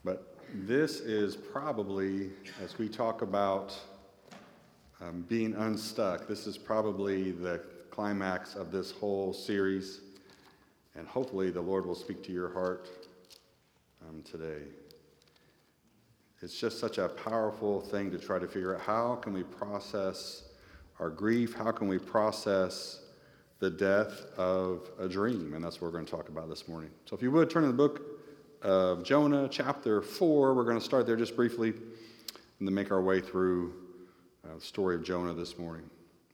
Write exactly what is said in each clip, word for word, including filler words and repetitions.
But this is probably, as we talk about um, being unstuck, this is probably the climax of this whole series. And hopefully the Lord will speak to your heart um, today. It's just such a powerful thing to try to figure out how can we process our grief, how can we process the death of a dream, and that's what we're going to talk about this morning. So if you would, turn to the book of Jonah, chapter four. We're going to start there just briefly and then make our way through uh, the story of Jonah this morning.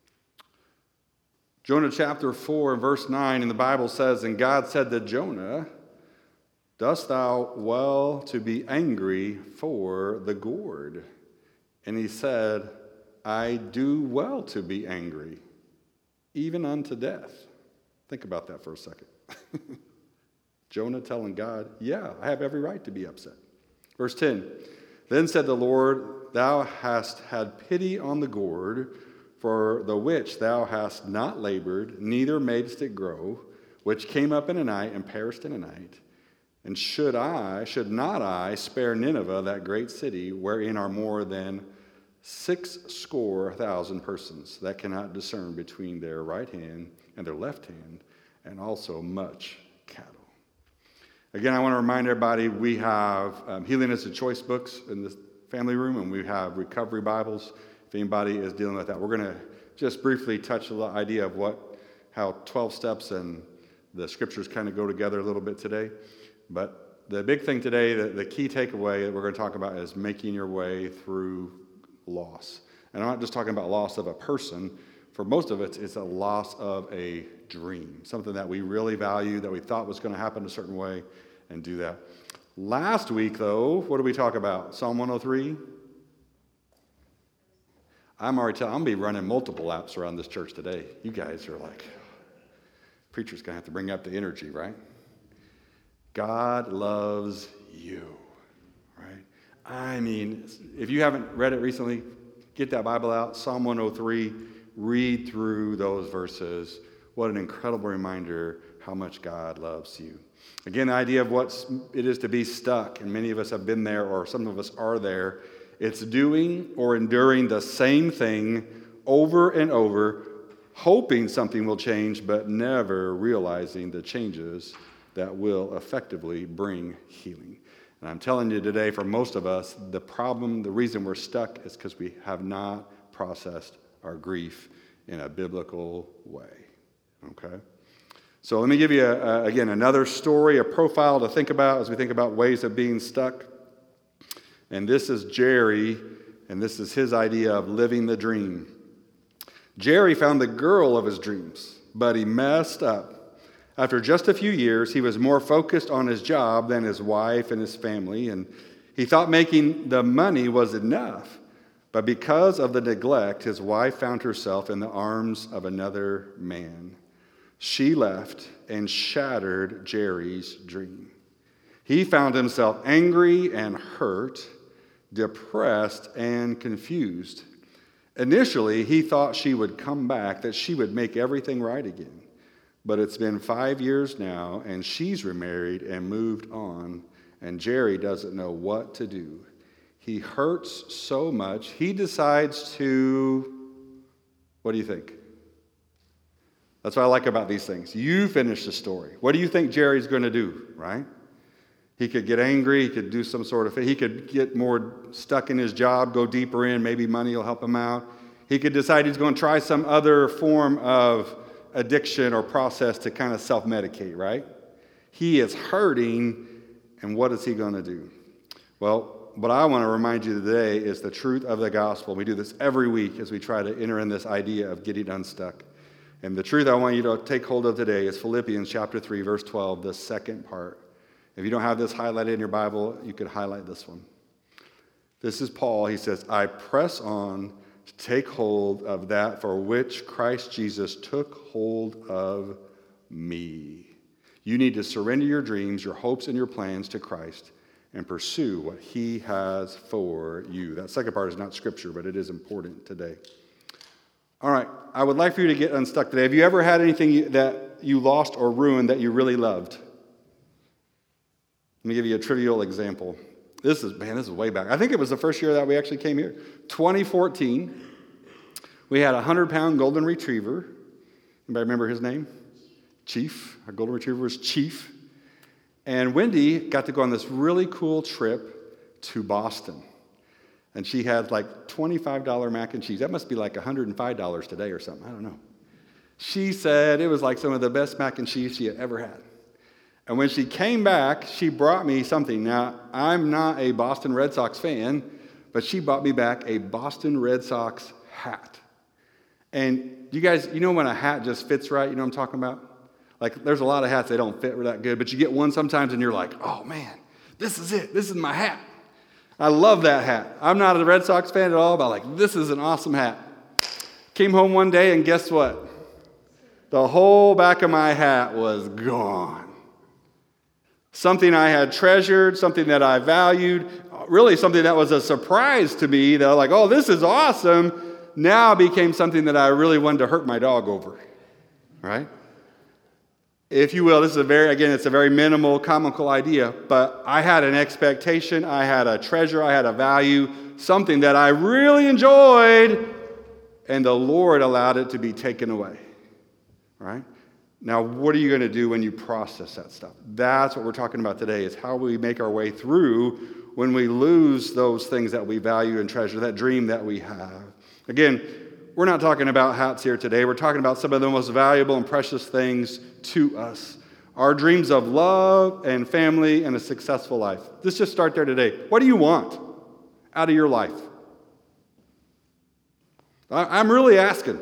Jonah chapter four, verse nine, in the Bible says, "And God said to Jonah, Dost thou well to be angry for the gourd? And he said, I do well to be angry, even unto death." Think about that for a second. Jonah telling God, yeah, I have every right to be upset. Verse ten, "Then said the Lord, Thou hast had pity on the gourd, for the which thou hast not labored, neither madest it grow, which came up in a night and perished in a night. And should I, should not I spare Nineveh, that great city, wherein are more than six score thousand persons that cannot discern between their right hand and their left hand, and also much cattle." Again, I want to remind everybody we have um, Healing is a Choice books in the family room, and we have Recovery Bibles if anybody is dealing with that. We're going to just briefly touch the idea of what, how twelve steps and the scriptures kind of go together a little bit today. But the big thing today, the, the key takeaway that we're going to talk about is making your way through loss. And I'm not just talking about loss of a person. For most of it, it's a loss of a dream, something that we really value, that we thought was going to happen a certain way, and do that. Last week, though, what did we talk about? Psalm one oh three? I'm already telling, I'm going to be running multiple laps around this church today. You guys are like, preacher's going to have to bring up the energy, right? God loves you, right? I mean, if you haven't read it recently, get that Bible out, Psalm one oh three, read through those verses. What an incredible reminder how much God loves you. Again, the idea of what it is to be stuck, and many of us have been there, or some of us are there. It's doing or enduring the same thing over and over, hoping something will change, but never realizing the changes that will effectively bring healing. And I'm telling you today, for most of us, the problem, the reason we're stuck is because we have not processed our grief in a biblical way. Okay? So let me give you, a, a, again, another story, a profile to think about as we think about ways of being stuck. And this is Jerry, and this is his idea of living the dream. Jerry found the girl of his dreams, but he messed up. After just a few years, he was more focused on his job than his wife and his family, and he thought making the money was enough. But because of the neglect, his wife found herself in the arms of another man. She left and shattered Jerry's dream. He found himself angry and hurt, depressed and confused. Initially, he thought she would come back, that she would make everything right again. But it's been five years now, and she's remarried and moved on, and Jerry doesn't know what to do. He hurts so much, he decides to, what do you think? That's what I like about these things. You finish the story. What do you think Jerry's going to do, right? He could get angry, he could do some sort of, he could get more stuck in his job, go deeper in, maybe money will help him out. He could decide he's going to try some other form of addiction or process to kind of self-medicate, right? He is hurting, and what is he going to do? Well, what I want to remind you today is the truth of the gospel. We do this every week as we try to enter in this idea of getting unstuck. And the truth I want you to take hold of today is Philippians chapter three, verse twelve, the second part. If you don't have this highlighted in your Bible, you could highlight this one. This is Paul. He says, I press on to take hold of that for which Christ Jesus took hold of me. You need to surrender your dreams, your hopes, and your plans to Christ and pursue what he has for you. That second part is not scripture, but it is important today. All right, I would like for you to get unstuck today. Have you ever had anything you, that you lost or ruined that you really loved? Let me give you a trivial example. This is, man, this is way back. I think it was the first year that we actually came here. twenty fourteen, we had a one hundred pound golden retriever. Anybody remember his name? Chief. Our golden retriever was Chief. And Wendy got to go on this really cool trip to Boston. And she had like twenty-five dollars mac and cheese. That must be like one hundred five dollars today or something. I don't know. She said it was like some of the best mac and cheese she had ever had. And when she came back, she brought me something. Now, I'm not a Boston Red Sox fan, but she brought me back a Boston Red Sox hat. And you guys, you know when a hat just fits right? You know what I'm talking about? Like, there's a lot of hats that don't fit that good, but you get one sometimes and you're like, oh, man, this is it. This is my hat. I love that hat. I'm not a Red Sox fan at all, but like, this is an awesome hat. Came home one day, and guess what? The whole back of my hat was gone. Something I had treasured, something that I valued, really something that was a surprise to me, that like, oh, this is awesome, now became something that I really wanted to hurt my dog over, right? If you will, this is a very, again, it's a very minimal, comical idea, but I had an expectation, I had a treasure, I had a value, something that I really enjoyed, and the Lord allowed it to be taken away, right? Now, what are you going to do when you process that stuff? That's what we're talking about today, is how we make our way through when we lose those things that we value and treasure, that dream that we have. Again, we're not talking about hats here today. We're talking about some of the most valuable and precious things to us. Our dreams of love and family and a successful life. Let's just start there today. What do you want out of your life? I'm really asking.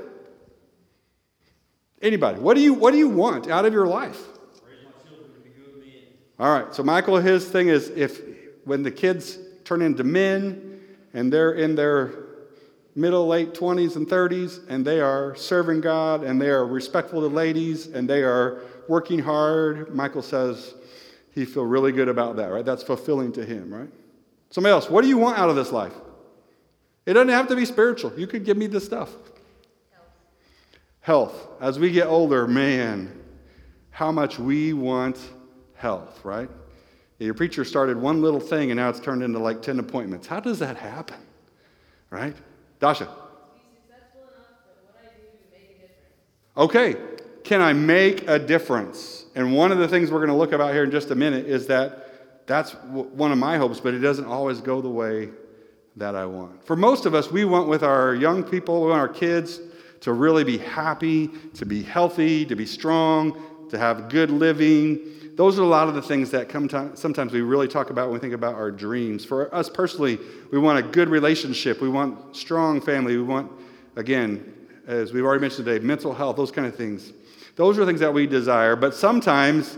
Anybody, what do you what do you want out of your life? Raise my children to be good men. All right, so Michael, his thing is if when the kids turn into men and they're in their middle, late twenties and thirties, and they are serving God, and they are respectful to ladies, and they are working hard, Michael says he feel really good about that, right? That's fulfilling to him, right? Somebody else, what do you want out of this life? It doesn't have to be spiritual. You could give me this stuff. Health. As we get older, man, how much we want health, right? Your preacher started one little thing, and now it's turned into like ten appointments. How does that happen, right? Dasha. Be successful enough at what I do to make a difference. Okay, can I make a difference? And one of the things we're going to look about here in just a minute is that that's w- one of my hopes, but it doesn't always go the way that I want. For most of us, we want with our young people, we want our kids to really be happy, to be healthy, to be strong, to have good living. Those are a lot of the things that come to, sometimes we really talk about when we think about our dreams. For us personally, we want a good relationship. We want strong family. We want, again, as we've already mentioned today, mental health, those kind of things. Those are things that we desire, but sometimes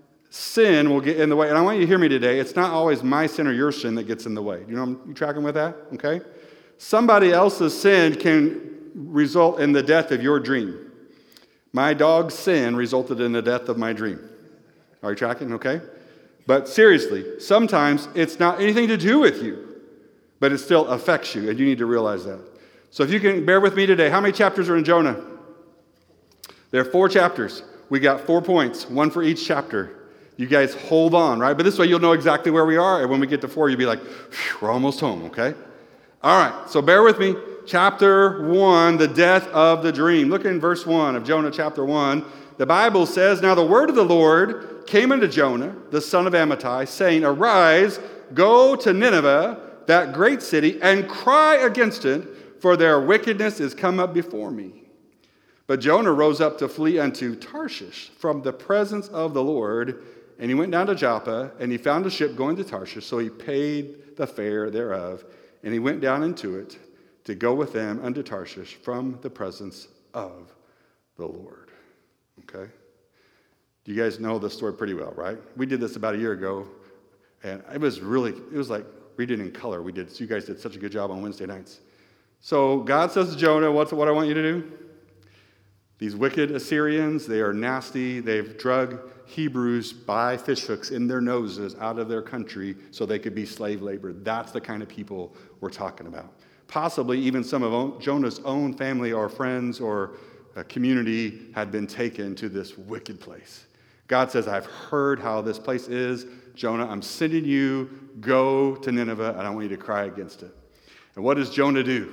sin will get in the way. And I want you to hear me today. It's not always my sin or your sin that gets in the way. You know, I'm, you tracking with that? Okay? Somebody else's sin can result in the death of your dream. My dog's sin resulted in the death of my dream. Are you tracking? Okay? But seriously, sometimes it's not anything to do with you, but it still affects you, and you need to realize that. So if you can bear with me today, how many chapters are in Jonah? There are four chapters. We got four points, one for each chapter. You guys hold on, right? But this way you'll know exactly where we are, and when we get to four, you'll be like, we're almost home, okay? All right, so bear with me. Chapter one, the death of the dream. Look in verse one of Jonah chapter one. The Bible says, now the word of the Lord came unto Jonah, the son of Amittai, saying, arise, go to Nineveh, that great city, and cry against it, for their wickedness is come up before me. But Jonah rose up to flee unto Tarshish from the presence of the Lord, and he went down to Joppa, and he found a ship going to Tarshish, so he paid the fare thereof, and he went down into it, to go with them unto Tarshish from the presence of the Lord. Okay? You guys know this story pretty well, right? We did this about a year ago, and it was really, it was like reading in color. We did, so you guys did such a good job on Wednesday nights. So God says to Jonah, what's what I want you to do? These wicked Assyrians, they are nasty. They've drug Hebrews by fishhooks in their noses out of their country so they could be slave labor. That's the kind of people we're talking about. Possibly even some of Jonah's own family or friends or a community had been taken to this wicked place. God says, I've heard how this place is. Jonah, I'm sending you. Go to Nineveh, and I want you to cry against it. And what does Jonah do?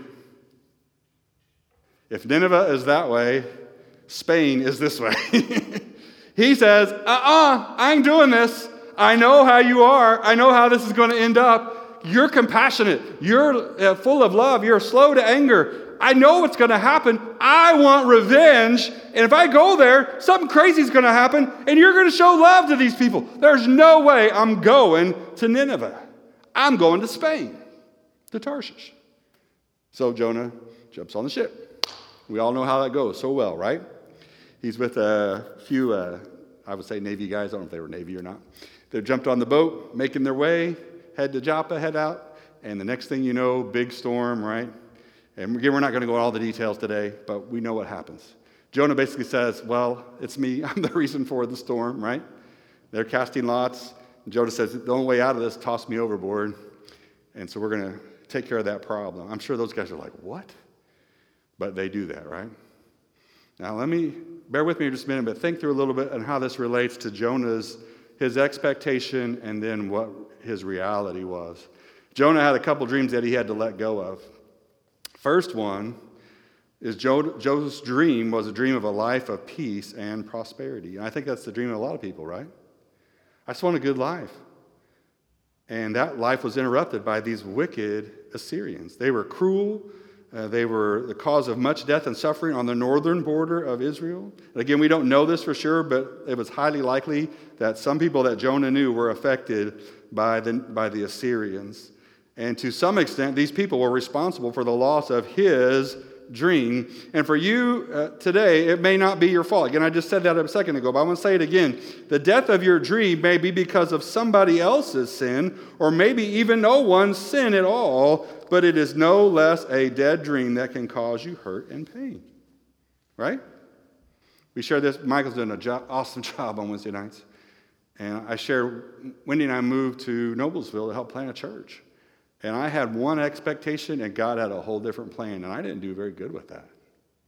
If Nineveh is that way, Spain is this way. He says, uh-uh, I ain't doing this. I know how you are. I know how this is going to end up. You're compassionate. You're uh, full of love. You're slow to anger. I know what's going to happen. I want revenge. And if I go there, something crazy is going to happen, and you're going to show love to these people. There's no way I'm going to Nineveh. I'm going to Spain, to Tarshish. So Jonah jumps on the ship. We all know how that goes so well, right? He's with a few, uh, I would say Navy guys. I don't know if they were Navy or not. They jumped on the boat, making their way, head to Joppa, head out. And the next thing you know, big storm, right? And again, we're not going to go into all the details today, but we know what happens. Jonah basically says, well, it's me. I'm the reason for the storm, right? They're casting lots. And Jonah says, the only way out of this, toss me overboard. And so we're going to take care of that problem. I'm sure those guys are like, what? But they do that, right? Now, let me, bear with me just a minute, but think through a little bit on how this relates to Jonah's, his expectation, and then what his reality was. Jonah had a couple dreams that he had to let go of. First one is Jo- Jonah's dream was a dream of a life of peace and prosperity. And I think that's the dream of a lot of people, right? I just want a good life. And that life was interrupted by these wicked Assyrians. They were cruel. Uh, they were the cause of much death and suffering on the northern border of Israel. And again, we don't know this for sure, but it was highly likely that some people that Jonah knew were affected by the, by the Assyrians. And to some extent, these people were responsible for the loss of his dream. And for you uh, today, it may not be your fault. Again, I just said that a second ago, but I want to say it again. The death of your dream may be because of somebody else's sin, or maybe even no one's sin at all, but it is no less a dead dream that can cause you hurt and pain. Right? We share this. Michael's doing an jo- awesome job on Wednesday nights. And I shared, Wendy and I moved to Noblesville to help plant a church. And I had one expectation, and God had a whole different plan, and I didn't do very good with that.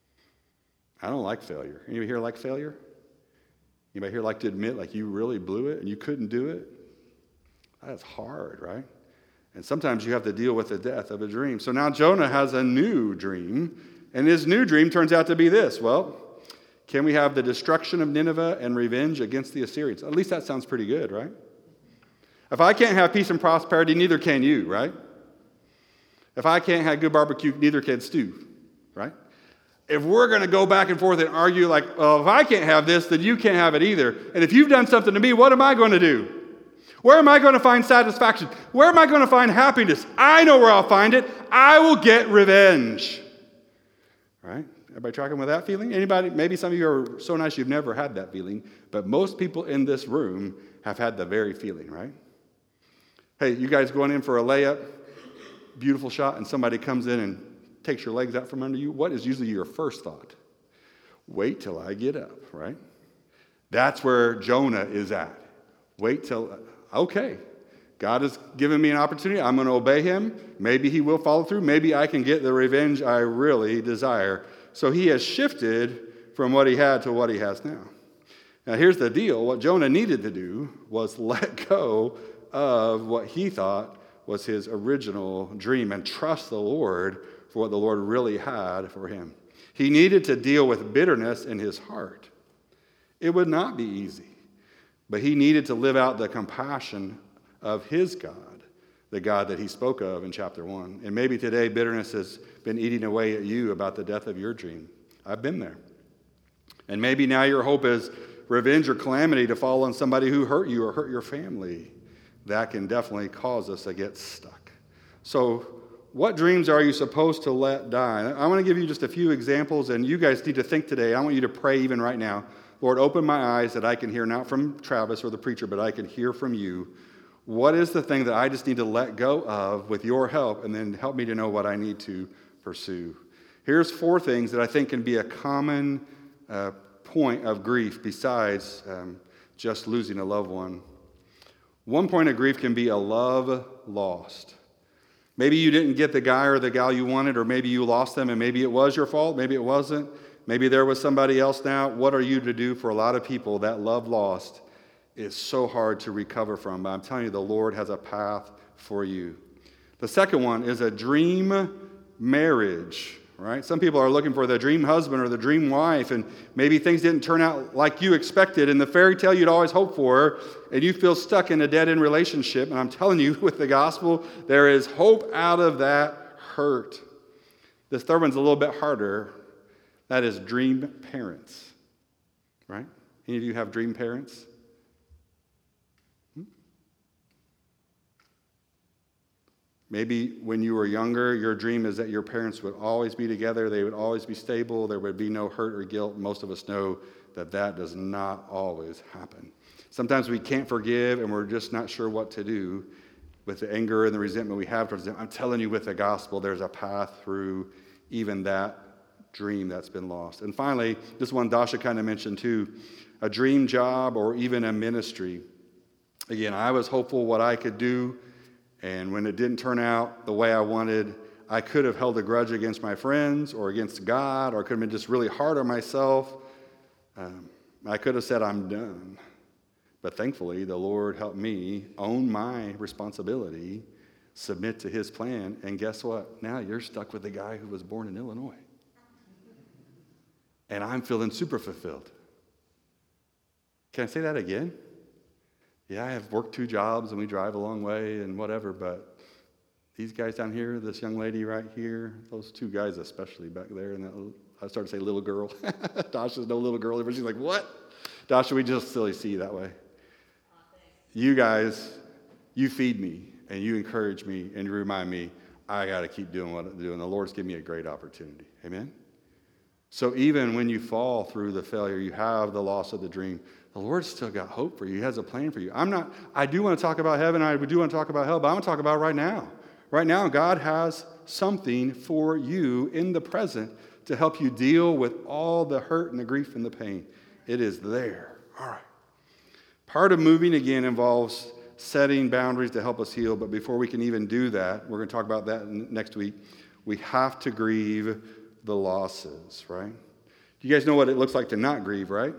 I don't like failure. Anybody here like failure? Anybody here like to admit like you really blew it and you couldn't do it? That's hard, right? And sometimes you have to deal with the death of a dream. So now Jonah has a new dream, and his new dream turns out to be this. Well, can we have the destruction of Nineveh and revenge against the Assyrians? At least that sounds pretty good, right? If I can't have peace and prosperity, neither can you, right? If I can't have good barbecue, neither can Stu, right? If we're going to go back and forth and argue like, oh, if I can't have this, then you can't have it either. And if you've done something to me, what am I going to do? Where am I going to find satisfaction? Where am I going to find happiness? I know where I'll find it. I will get revenge. Right? Everybody tracking with that feeling? Anybody? Maybe some of you are so nice you've never had that feeling, but most people in this room have had the very feeling, right? Hey, you guys going in for a layup, beautiful shot, and somebody comes in and takes your legs out from under you. What is usually your first thought? Wait till I get up, right? That's where Jonah is at. Wait till, okay, God has given me an opportunity. I'm going to obey him. Maybe he will follow through. Maybe I can get the revenge I really desire. So he has shifted from what he had to what he has now. Now here's the deal. What Jonah needed to do was let go of what he thought was his original dream and trust the Lord for what the Lord really had for him. He needed to deal with bitterness in his heart. It would not be easy, but he needed to live out the compassion of his God, the God that he spoke of in chapter one. And maybe today bitterness has been eating away at you about the death of your dream. I've been there. And maybe now your hope is revenge or calamity to fall on somebody who hurt you or hurt your family. That can definitely cause us to get stuck. So what dreams are you supposed to let die? I want to give you just a few examples, and you guys need to think today. I want you to pray even right now. Lord, open my eyes that I can hear, not from Travis or the preacher, but I can hear from you. What is the thing that I just need to let go of with your help, and then help me to know what I need to pursue? Here's four things that I think can be a common uh, point of grief besides um, just losing a loved one. One point of grief can be a love lost. Maybe you didn't get the guy or the gal you wanted, or maybe you lost them and maybe it was your fault, maybe it wasn't. Maybe there was somebody else now. What are you to do for a lot of people that love lost is so hard to recover from? But I'm telling you, the Lord has a path for you. The second one is a dream marriage, right? Some people are looking for the dream husband or the dream wife, and maybe things didn't turn out like you expected in the fairy tale you'd always hoped for, and you feel stuck in a dead-end relationship. And I'm telling you, with the gospel, there is hope out of that hurt. This third one's a little bit harder. That is dream parents, right? Any of you have dream parents? Hmm? Maybe when you were younger, your dream is that your parents would always be together, they would always be stable, there would be no hurt or guilt. Most of us know that that does not always happen. Sometimes we can't forgive and we're just not sure what to do with the anger and the resentment we have towards them. I'm telling you, with the gospel, there's a path through even that dream that's been lost. And finally, this one Dasha kind of mentioned too, a dream job or even a ministry. Again, I was hopeful what I could do, and when it didn't turn out the way I wanted, I could have held a grudge against my friends or against God, or I could have been just really hard on myself. Um, I could have said, I'm done. But thankfully, the Lord helped me own my responsibility, submit to his plan, and guess what? Now you're stuck with the guy who was born in Illinois. And I'm feeling super fulfilled. Can I say that again? Yeah, I have worked two jobs and we drive a long way and whatever, but these guys down here, this young lady right here, those two guys especially back there, and that little, I started to say little girl. Dasha's no little girl. She's like, what? Dasha, we just silly see you that way. You guys, you feed me and you encourage me and you remind me I got to keep doing what I'm doing. The Lord's given me a great opportunity. Amen? So even when you fall through the failure, you have the loss of the dream, the Lord's still got hope for you. He has a plan for you. I'm not, I do want to talk about heaven, I do want to talk about hell, but I'm going to talk about it right now. Right now, God has something for you in the present to help you deal with all the hurt and the grief and the pain. It is there. All right. Part of moving, again, involves setting boundaries to help us heal, but before we can even do that, we're going to talk about that next week, we have to grieve the losses, right? You guys know what it looks like to not grieve, right?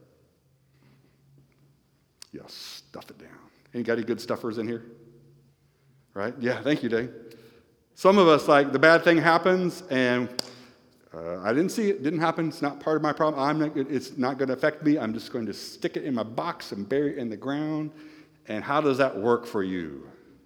Yeah, stuff it down. Any got any good stuffers in here? Right? Yeah, thank you, Dave. Some of us, like, the bad thing happens, and uh, I didn't see it, didn't happen, it's not part of my problem, I'm not, it's not going to affect me, I'm just going to stick it in my box and bury it in the ground. And how does that work for you?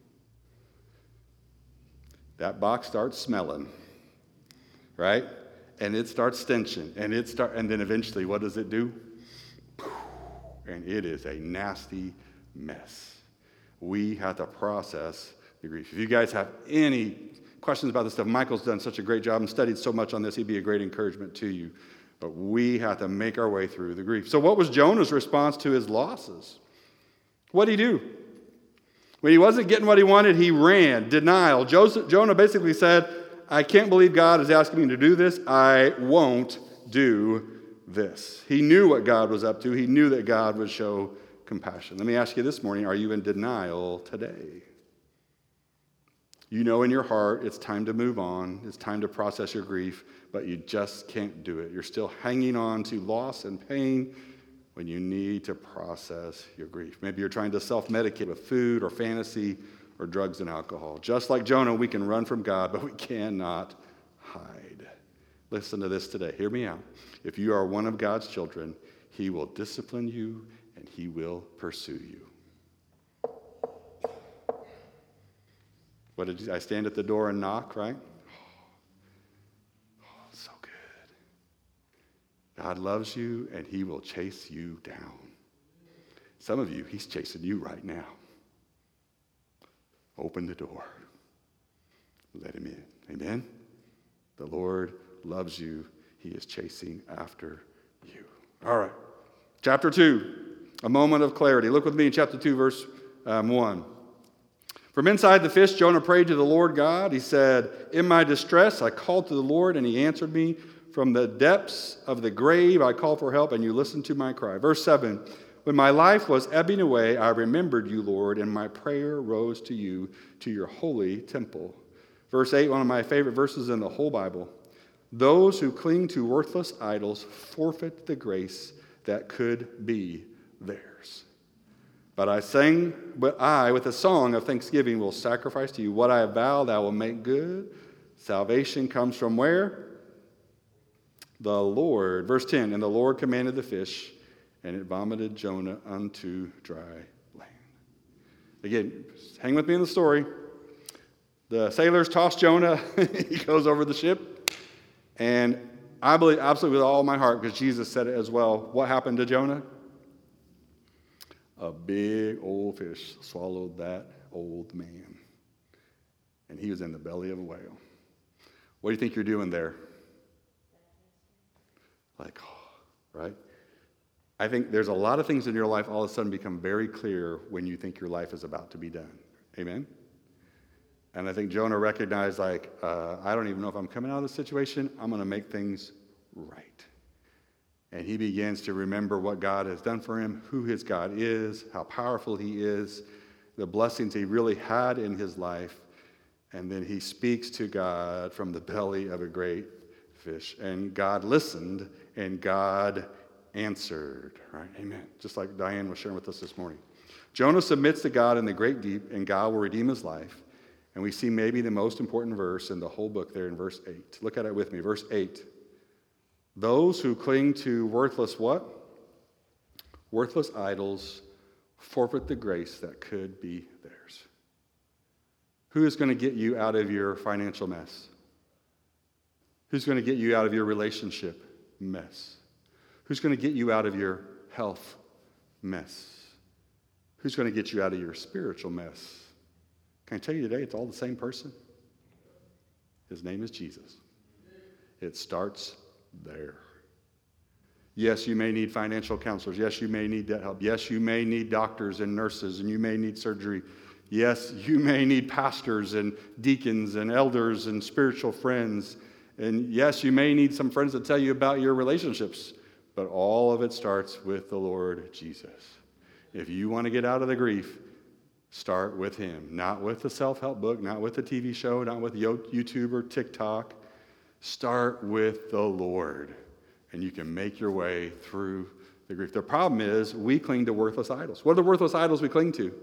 That box starts smelling, right? And it starts stenching, and it start, and then eventually, what does it do? And it is a nasty mess. We have to process the grief. If you guys have any questions about this stuff, Michael's done such a great job and studied so much on this. He'd be a great encouragement to you. But we have to make our way through the grief. So what was Jonah's response to his losses? What did he do? When he wasn't getting what he wanted, he ran. Denial. Joseph, Jonah basically said, I can't believe God is asking me to do this. I won't do this. He knew what God was up to. He knew that God would show compassion. Let me ask you this morning, are you in denial today? You know in your heart it's time to move on. It's time to process your grief, but you just can't do it. You're still hanging on to loss and pain when you need to process your grief. Maybe you're trying to self-medicate with food or fantasy or drugs and alcohol. Just like Jonah, we can run from God, but we cannot hide. Listen to this today. Hear me out. If you are one of God's children, he will discipline you and he will pursue you. What did you, I stand at the door and knock, right? Oh, so good. God loves you and he will chase you down. Some of you, he's chasing you right now. Open the door. Let him in. Amen? The Lord loves you. He is chasing after you. All right. Chapter two, a moment of clarity. Look with me in chapter two, verse um, one. From inside the fish, Jonah prayed to the Lord God. He said, in my distress, I called to the Lord, and he answered me. From the depths of the grave, I called for help, and you listened to my cry. Verse seven, when my life was ebbing away, I remembered you, Lord, and my prayer rose to you, to your holy temple. Verse eight, one of my favorite verses in the whole Bible. Those who cling to worthless idols forfeit the grace that could be theirs. But I sang, but I, with a song of thanksgiving, will sacrifice to you. What I have vowed, I will make good. Salvation comes from where? The Lord. Verse ten, and the Lord commanded the fish, and it vomited Jonah unto dry land. Again, hang with me in the story. The sailors toss Jonah. He goes over the ship. And I believe absolutely with all my heart, because Jesus said it as well, what happened to Jonah? A big old fish swallowed that old man. And he was in the belly of a whale. What do you think you're doing there? Like, oh, right? I think there's a lot of things in your life all of a sudden become very clear when you think your life is about to be done. Amen? And I think Jonah recognized, like, uh, I don't even know if I'm coming out of this situation. I'm going to make things right. And he begins to remember what God has done for him, who his God is, how powerful he is, the blessings he really had in his life. And then he speaks to God from the belly of a great fish. And God listened, and God answered. Right? Amen. Just like Diane was sharing with us this morning. Jonah submits to God in the great deep, and God will redeem his life. And we see maybe the most important verse in the whole book there in verse eight. Look at it with me. Verse eight. Those who cling to worthless what? Worthless idols forfeit the grace that could be theirs. Who is going to get you out of your financial mess? Who's going to get you out of your relationship mess? Who's going to get you out of your health mess? Who's going to get you out of your spiritual mess? Can I tell you today, it's all the same person? His name is Jesus. It starts there. Yes, you may need financial counselors. Yes, you may need debt help. Yes, you may need doctors and nurses, and you may need surgery. Yes, you may need pastors and deacons and elders and spiritual friends. And yes, you may need some friends to tell you about your relationships. But all of it starts with the Lord Jesus. If you want to get out of the grief, start with him. Not with the self-help book, not with the T V show, not with YouTube or TikTok. Start with the Lord, and you can make your way through the grief. The problem is we cling to worthless idols. What are the worthless idols we cling to?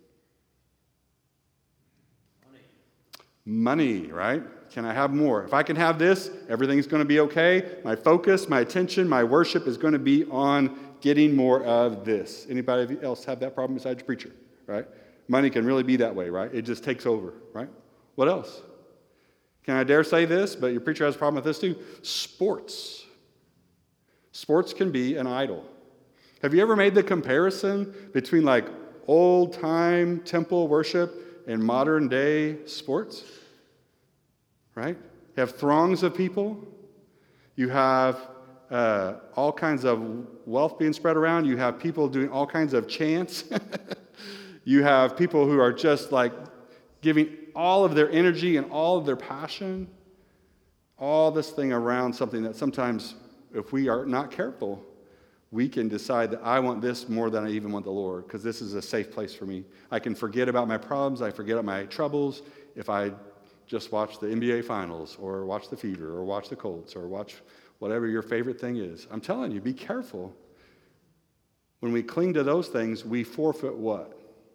Money. Money, right? Can I have more? If I can have this, everything's going to be okay. My focus, my attention, my worship is going to be on getting more of this. Anybody else have that problem besides your preacher, right? Money can really be that way, right? It just takes over, right? What else? Can I dare say this, but your preacher has a problem with this too? Sports. Sports can be an idol. Have you ever made the comparison between like old-time temple worship and modern-day sports? Right? You have throngs of people. You have uh, all kinds of wealth being spread around. You have people doing all kinds of chants. You have people who are just like giving all of their energy and all of their passion, all this thing around something that sometimes, if we are not careful, we can decide that I want this more than I even want the Lord, because this is a safe place for me. I can forget about my problems. I forget about my troubles if I just watch the N B A Finals or watch the Fever or watch the Colts or watch whatever your favorite thing is. I'm telling you, be careful. When we cling to those things, we forfeit what?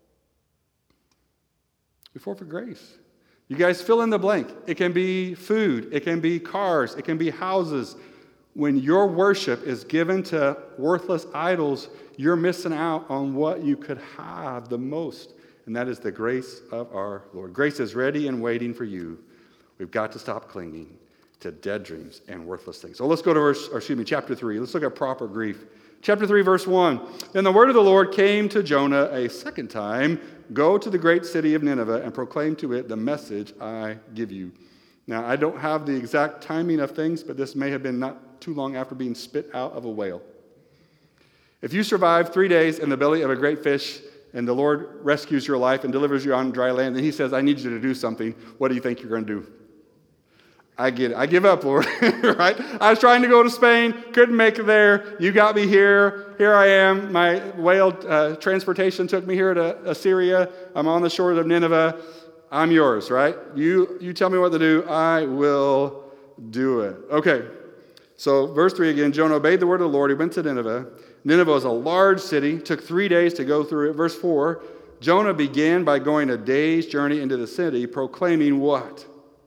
We forfeit grace. You guys fill in the blank. It can be food. It can be cars. It can be houses. When your worship is given to worthless idols, you're missing out on what you could have the most, and that is the grace of our Lord. Grace is ready and waiting for you. We've got to stop clinging to dead dreams and worthless things. So let's go to verse, or excuse me, chapter three. Let's look at proper grief. Chapter three, verse one. Then the word of the Lord came to Jonah a second time. Go to the great city of Nineveh and proclaim to it the message I give you. Now, I don't have the exact timing of things, but this may have been not too long after being spit out of a whale. If you survive three days in the belly of a great fish and the Lord rescues your life and delivers you on dry land, and he says, I need you to do something, what do you think you're going to do? I get it. I give up, Lord, right? I was trying to go to Spain, couldn't make it there. You got me here. Here I am. My whale uh, transportation took me here to Assyria. I'm on the shores of Nineveh. I'm yours, right? You, you tell me what to do. I will do it. Okay, so verse three again, Jonah obeyed the word of the Lord. He went to Nineveh. Nineveh was a large city, took three days to go through it. Verse four, Jonah began by going a day's journey into the city, proclaiming what?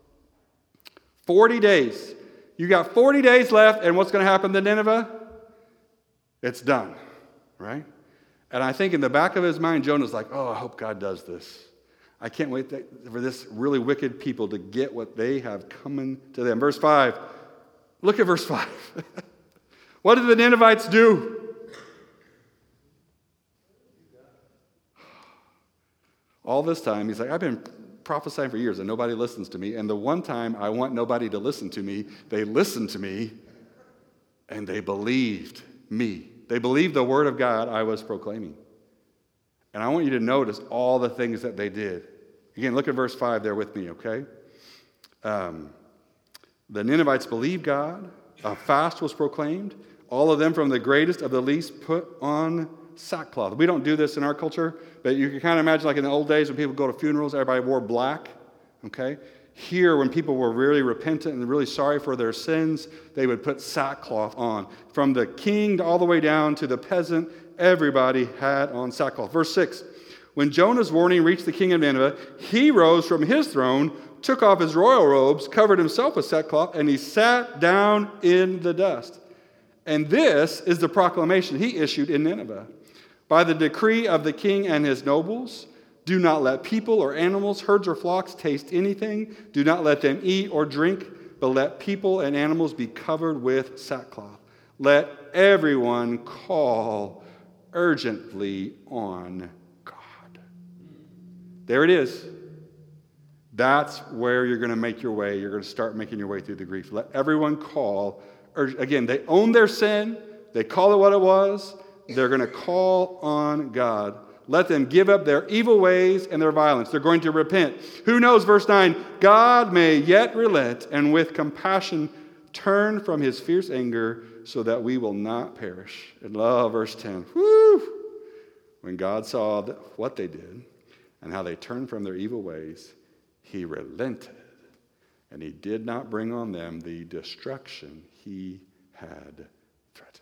forty days. You got forty days left, and what's going to happen to Nineveh? It's done, right? And I think in the back of his mind, Jonah's like, oh, I hope God does this. I can't wait for this really wicked people to get what they have coming to them. Verse five. Look at verse five. What did the Ninevites do? All this time, he's like, I've been prophesying for years and nobody listens to me. And the one time I want nobody to listen to me, they listened to me and they believed me. They believed the word of God I was proclaiming. And I want you to notice all the things that they did. Again, look at verse five there with me, okay? Um, the Ninevites believed God. A fast was proclaimed. All of them, from the greatest of the least, put on sackcloth. We don't do this in our culture, but you can kind of imagine like in the old days when people go to funerals, everybody wore black, okay? Here, when people were really repentant and really sorry for their sins, they would put sackcloth on. From the king to all the way down to the peasant, everybody had on sackcloth. Verse six, when Jonah's warning reached the king of Nineveh, he rose from his throne, took off his royal robes, covered himself with sackcloth, and he sat down in the dust. And this is the proclamation he issued in Nineveh. By the decree of the king and his nobles, do not let people or animals, herds or flocks taste anything. Do not let them eat or drink, but let people and animals be covered with sackcloth. Let everyone call urgently on God. There it is. That's where you're going to make your way. You're going to start making your way through the grief. Let everyone call. Again, they own their sin. They call it what it was. They're going to call on God. Let them give up their evil ways and their violence. They're going to repent. Who knows, verse nine, God may yet relent and with compassion turn from his fierce anger so that we will not perish. And love, verse ten. Woo! When God saw what they did and how they turned from their evil ways, he relented, and he did not bring on them the destruction he had threatened.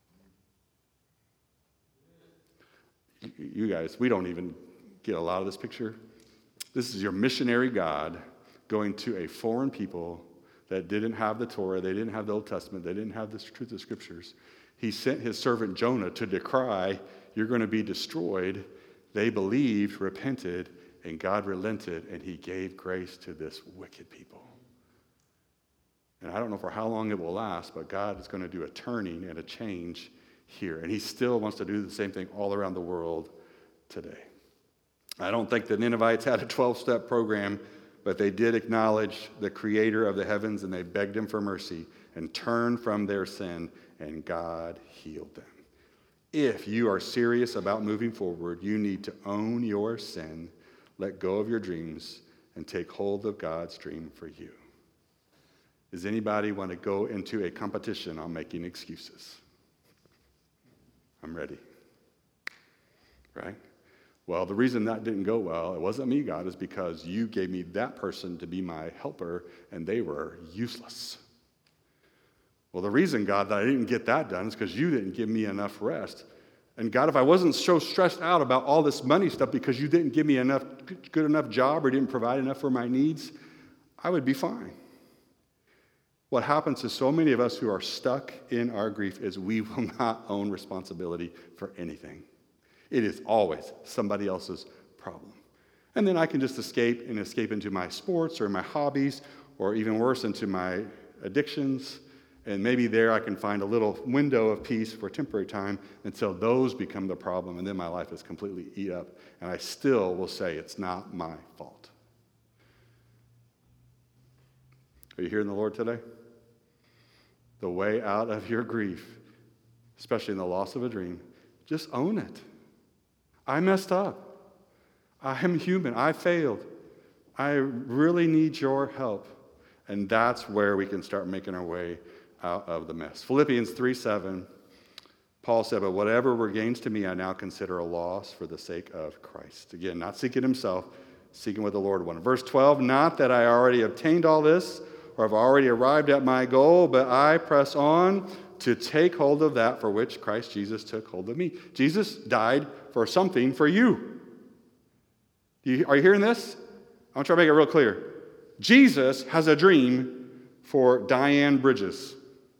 You guys, we don't even get a lot of this picture. This is your missionary God going to a foreign people that didn't have the Torah, they didn't have the Old Testament, they didn't have the truth of Scriptures. He sent his servant Jonah to decry, you're going to be destroyed. They believed, repented, and God relented, and he gave grace to this wicked people. And I don't know for how long it will last, but God is going to do a turning and a change here. And he still wants to do the same thing all around the world today. I don't think the Ninevites had a twelve-step program, but they did acknowledge the creator of the heavens, and they begged him for mercy and turned from their sin, and God healed them. If you are serious about moving forward, you need to own your sin, let go of your dreams, and take hold of God's dream for you. Does anybody want to go into a competition on making excuses? I'm ready. Right? Well, the reason that didn't go well, it wasn't me, God, is because you gave me that person to be my helper, and they were useless. Well, the reason, God, that I didn't get that done is because you didn't give me enough rest. And God, if I wasn't so stressed out about all this money stuff because you didn't give me enough good enough job or didn't provide enough for my needs, I would be fine. What happens to so many of us who are stuck in our grief is we will not own responsibility for anything. It is always somebody else's problem. And then I can just escape and escape into my sports or my hobbies or even worse, into my addictions. And maybe there I can find a little window of peace for a temporary time until those become the problem. And then my life is completely eat up. And I still will say it's not my fault. Are you hearing the Lord today? The way out of your grief, especially in the loss of a dream, just own it. I messed up. I am human. I failed. I really need your help. And that's where we can start making our way out of the mess. Philippians three seven, Paul said, but whatever were gains to me, I now consider a loss for the sake of Christ. Again, not seeking himself, seeking what the Lord wanted. Verse twelve, not that I already obtained all this or I've already arrived at my goal, but I press on to take hold of that for which Christ Jesus took hold of me. Jesus died for something for you. you are you hearing this? I want to try to make it real clear. Jesus has a dream for Diane Bridges.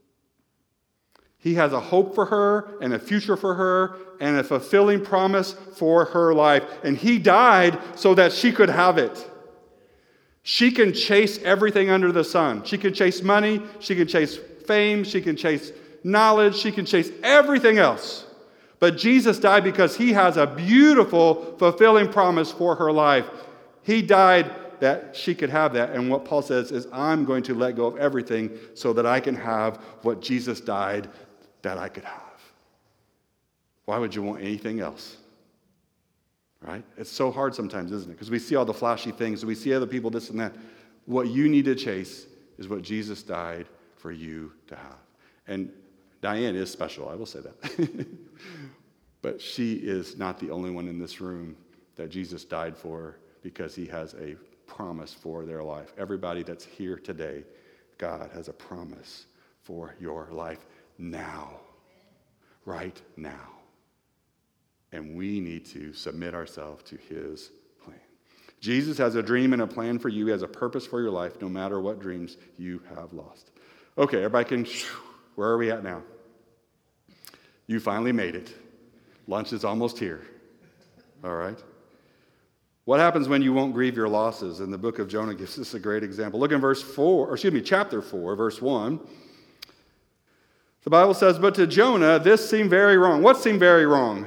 He has a hope for her and a future for her and a fulfilling promise for her life. And he died so that she could have it. She can chase everything under the sun. She can chase money. She can chase fame. She can chase knowledge. She can chase everything else. But Jesus died because he has a beautiful, fulfilling promise for her life. He died that she could have that. And what Paul says is, I'm going to let go of everything so that I can have what Jesus died that I could have. Why would you want anything else? Right? It's so hard sometimes, isn't it? Because we see all the flashy things, we see other people, this and that. What you need to chase is what Jesus died for you to have. And Diane is special, I will say that. But she is not the only one in this room that Jesus died for, because he has a promise for their life. Everybody that's here today, God has a promise for your life now. Right now. And we need to submit ourselves to his plan. Jesus has a dream and a plan for you. He has a purpose for your life, no matter what dreams you have lost. Okay, everybody can, where are we at now? You finally made it. Lunch is almost here. All right? What happens when you won't grieve your losses? And the book of Jonah gives us a great example. Look in verse four, or excuse me, chapter four, verse one. The Bible says, but to Jonah, this seemed very wrong. What seemed very wrong?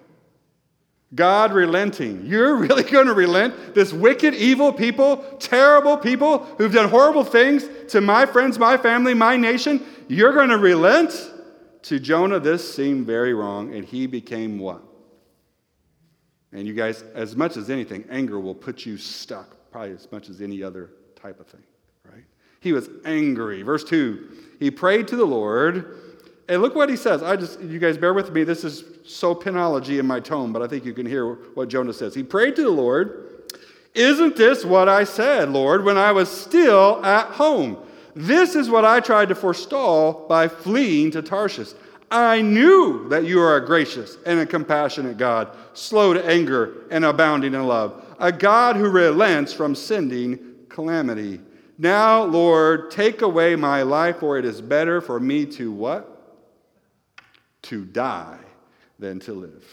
God relenting. You're really going to relent? This wicked, evil people, terrible people who've done horrible things to my friends, my family, my nation. You're going to relent? To Jonah, this seemed very wrong, and he became what? And you guys, as much as anything, anger will put you stuck, probably as much as any other type of thing, right? He was angry. Verse two, he prayed to the Lord, and look what he says. I just, you guys bear with me. This is so penology in my tone, but I think you can hear what Jonah says. He prayed to the Lord, isn't this what I said, Lord, when I was still at home? This is what I tried to forestall by fleeing to Tarshish. I knew that you are a gracious and a compassionate God, slow to anger and abounding in love, a God who relents from sending calamity. Now, Lord, take away my life, for it is better for me to what? To die than to live.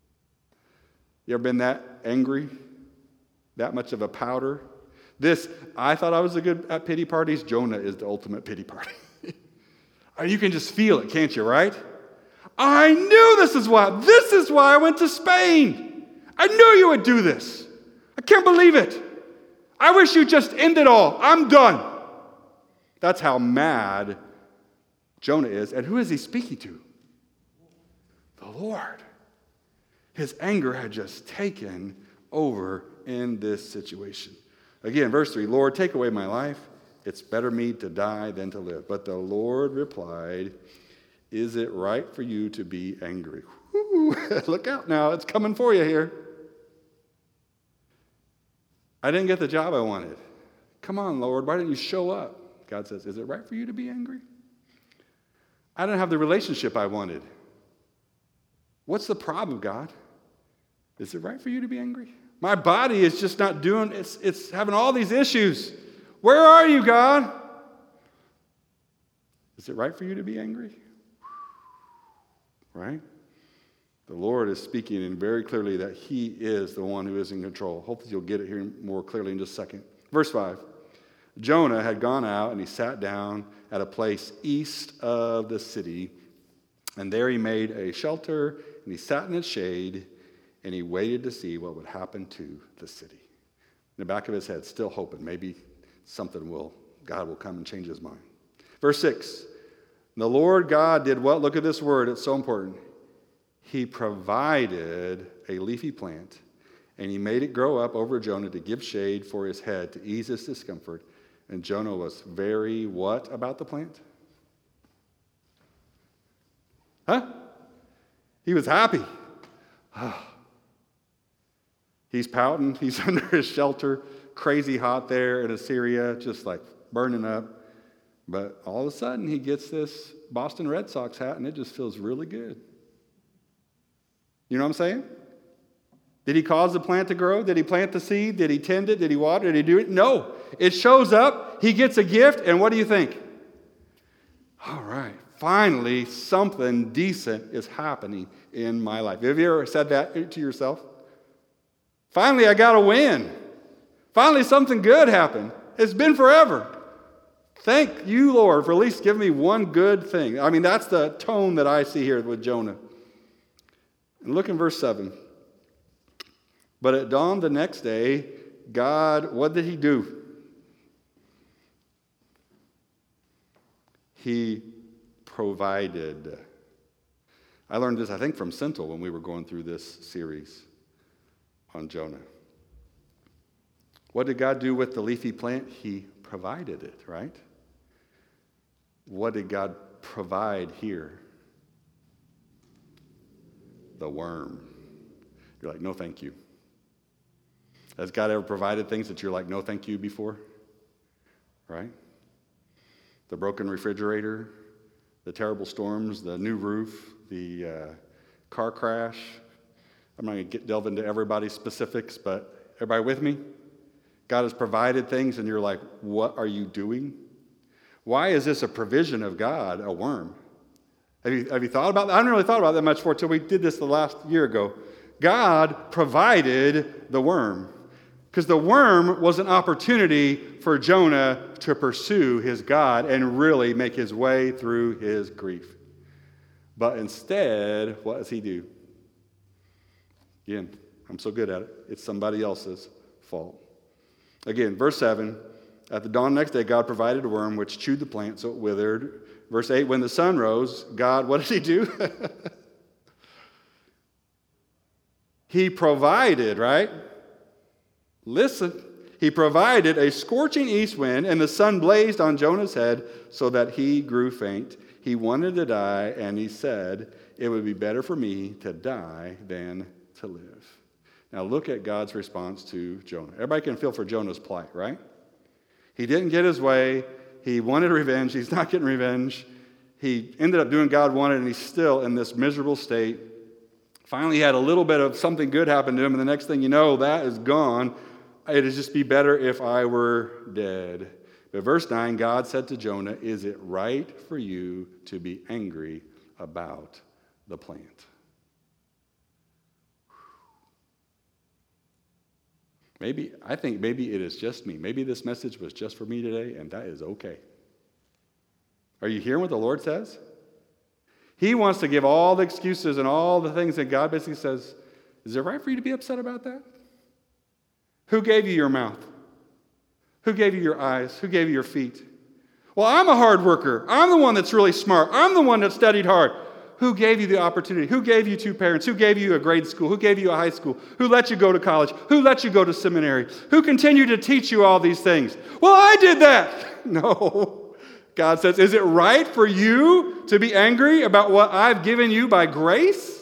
You ever been that angry? That much of a powder? This, I thought I was a good at pity parties. Jonah is the ultimate pity party. You can just feel it, can't you, right? I knew this is why. This is why I went to Spain. I knew you would do this. I can't believe it. I wish you just end it all. I'm done. That's how mad Jonah is. And who is he speaking to? The Lord. His anger had just taken over in this situation. Again, verse three, Lord, take away my life. It's better me to die than to live. But the Lord replied, is it right for you to be angry? Woo, look out now, it's coming for you here. I didn't get the job I wanted. Come on, Lord, why didn't you show up? God says, is it right for you to be angry? I didn't have the relationship I wanted. What's the problem, God? Is it right for you to be angry? My body is just not doing, it's, it's having all these issues. Where are you, God? Is it right for you to be angry? Right? The Lord is speaking in very clearly that he is the one who is in control. Hopefully you'll get it here more clearly in just a second. Verse five. Jonah had gone out and he sat down at a place east of the city. And there he made a shelter and he sat in its shade and he waited to see what would happen to the city. In the back of his head, still hoping maybe something will, God will come and change his mind. Verse six, the Lord God did what? Look at this word, it's so important. He provided a leafy plant, and he made it grow up over Jonah to give shade for his head, to ease his discomfort. And Jonah was very what about the plant? Huh? He was happy. He's pouting. He's under his shelter. Crazy hot there in Assyria, just like burning up. But all of a sudden, he gets this Boston Red Sox hat, and it just feels really good. You know what I'm saying? Did he cause the plant to grow? Did he plant the seed? Did he tend it? Did he water it? Did he do it? No. It shows up, he gets a gift, and what do you think? All right, finally, something decent is happening in my life. Have you ever said that to yourself? Finally, I got a win. Finally, something good happened. It's been forever. Thank you, Lord, for at least giving me one good thing. I mean, that's the tone that I see here with Jonah. And look in verse seven. But at dawn the next day, God, what did he do? He provided. I learned this, I think, from Central when we were going through this series on Jonah. What did God do with the leafy plant? He provided it, right? What did God provide here? The worm. You're like, no, thank you. Has God ever provided things that you're like, no, thank you before? Right? The broken refrigerator, the terrible storms, the new roof, the uh, car crash. I'm not going to delve into everybody's specifics, but everybody with me? God has provided things, and you're like, what are you doing? Why is this a provision of God, a worm? Have you, have you thought about that? I haven't really thought about that much before until we did this the last year ago. God provided the worm. Because the worm was an opportunity for Jonah to pursue his God and really make his way through his grief. But instead, what does he do? Again, I'm so good at it. It's somebody else's fault. Again, verse seven, at the dawn next day, God provided a worm which chewed the plant so it withered. Verse eight, when the sun rose, God, what did he do? He provided, right? Listen, he provided a scorching east wind, and the sun blazed on Jonah's head so that he grew faint. He wanted to die, and he said, it would be better for me to die than to live. Now look at God's response to Jonah. Everybody can feel for Jonah's plight, right? He didn't get his way. He wanted revenge. He's not getting revenge. He ended up doing what God wanted, and he's still in this miserable state. Finally, he had a little bit of something good happen to him, and the next thing you know, that is gone. It'd just be better if I were dead. But verse nine, God said to Jonah, is it right for you to be angry about the plant? Maybe, I think maybe it is just me. Maybe this message was just for me today, and that is okay. Are you hearing what the Lord says? He wants to give all the excuses and all the things that God basically says, is it right for you to be upset about that? Who gave you your mouth? Who gave you your eyes? Who gave you your feet? Well, I'm a hard worker. I'm the one that's really smart. I'm the one that studied hard. Who gave you the opportunity? Who gave you two parents? Who gave you a grade school? Who gave you a high school? Who let you go to college? Who let you go to seminary? Who continued to teach you all these things? Well, I did that. No. God says, is it right for you to be angry about what I've given you by grace?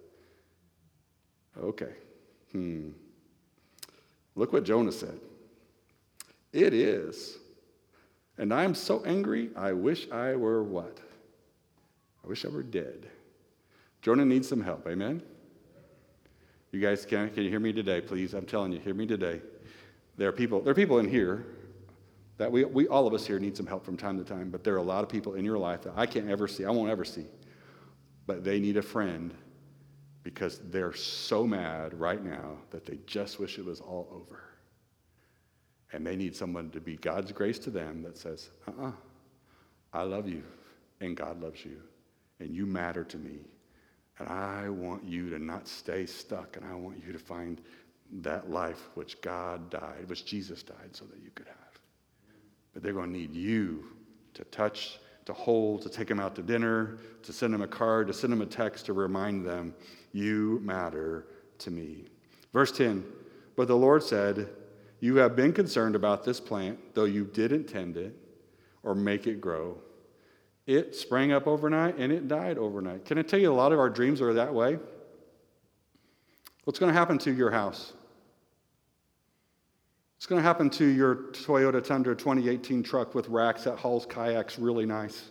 Okay. Hmm. Look what Jonah said. It is. And I'm so angry, I wish I were what? I wish I were dead. Jonah needs some help, amen? You guys, can, can you hear me today, please? I'm telling you, hear me today. There are people, there are people in here that we, we, all of us here need some help from time to time, but there are a lot of people in your life that I can't ever see, I won't ever see, but they need a friend because they're so mad right now that they just wish it was all over. And they need someone to be God's grace to them that says, uh-uh, I love you, and God loves you, and you matter to me, and I want you to not stay stuck, and I want you to find that life which God died, which Jesus died so that you could have. But they're going to need you to touch, to hold, to take them out to dinner, to send them a card, to send them a text to remind them, you matter to me. Verse ten, but the Lord said, you have been concerned about this plant, though you didn't tend it or make it grow. It sprang up overnight and it died overnight. Can I tell you a lot of our dreams are that way? What's going to happen to your house? What's going to happen to your Toyota Tundra twenty eighteen truck with racks that hauls kayaks really nice?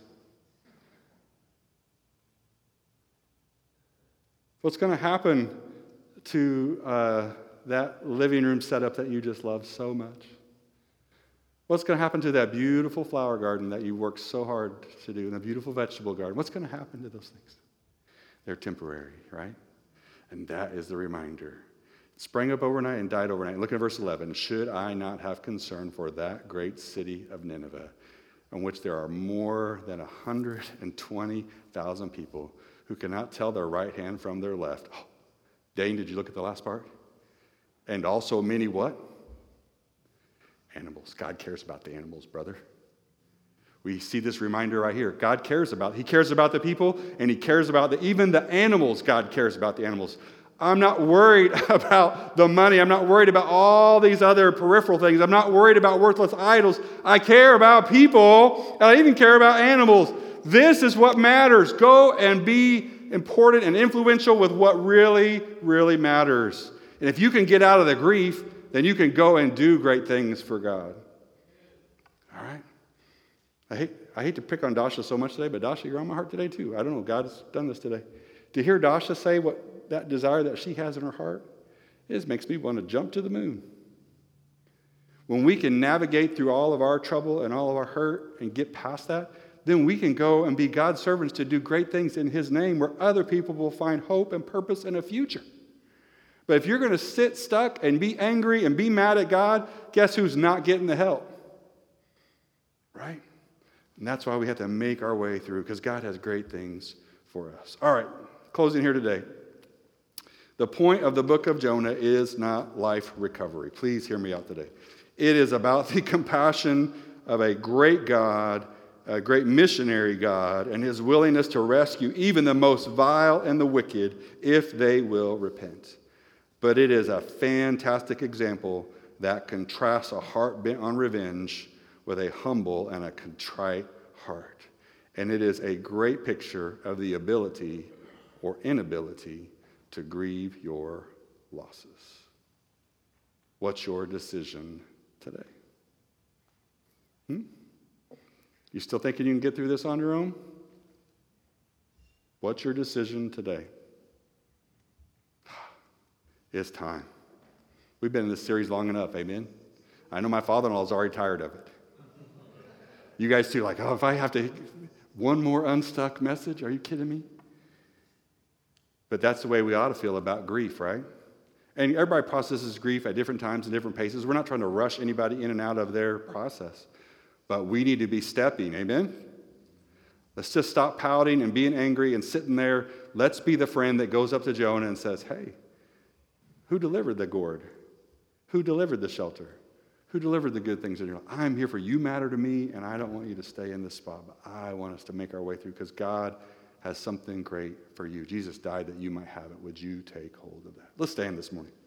What's going to happen to uh, that living room setup that you just love so much? What's going to happen to that beautiful flower garden that you worked so hard to do, and the beautiful vegetable garden? What's going to happen to those things? They're temporary, right? And that is the reminder. It sprang up overnight and died overnight. Look at verse eleven. Should I not have concern for that great city of Nineveh, in which there are more than one hundred twenty thousand people who cannot tell their right hand from their left? Oh, Dane, did you look at the last part? And also many what? Animals. God cares about the animals, brother. We see this reminder right here. God cares about, he cares about the people, and he cares about the, even the animals. God cares about the animals. I'm not worried about the money. I'm not worried about all these other peripheral things. I'm not worried about worthless idols. I care about people, and I even care about animals. This is what matters. Go and be important and influential with what really, really matters. And if you can get out of the grief, then you can go and do great things for God. All right? I hate, I hate to pick on Dasha so much today, but Dasha, you're on my heart today too. I don't know, God's done this today. To hear Dasha say what that desire that she has in her heart, it just makes me want to jump to the moon. When we can navigate through all of our trouble and all of our hurt and get past that, then we can go and be God's servants to do great things in his name where other people will find hope and purpose and a future. But if you're going to sit stuck and be angry and be mad at God, guess who's not getting the help? Right? And that's why we have to make our way through, because God has great things for us. All right, closing here today. The point of the book of Jonah is not life recovery. Please hear me out today. It is about the compassion of a great God, a great missionary God, and his willingness to rescue even the most vile and the wicked if they will repent. But it is a fantastic example that contrasts a heart bent on revenge with a humble and a contrite heart. And it is a great picture of the ability or inability to grieve your losses. What's your decision today? Hmm? You still thinking you can get through this on your own? What's your decision today? It's time. We've been in this series long enough, amen? I know my father-in-law is already tired of it. You guys too, like, oh, if I have to, one more unstuck message? Are you kidding me? But that's the way we ought to feel about grief, right? And everybody processes grief at different times and different paces. We're not trying to rush anybody in and out of their process. But we need to be stepping, amen? Let's just stop pouting and being angry and sitting there. Let's be the friend that goes up to Jonah and says, hey, who delivered the gourd? Who delivered the shelter? Who delivered the good things in your life? I'm here for you matter to me, and I don't want you to stay in this spot, but I want us to make our way through because God has something great for you. Jesus died that you might have it. Would you take hold of that? Let's stand this morning.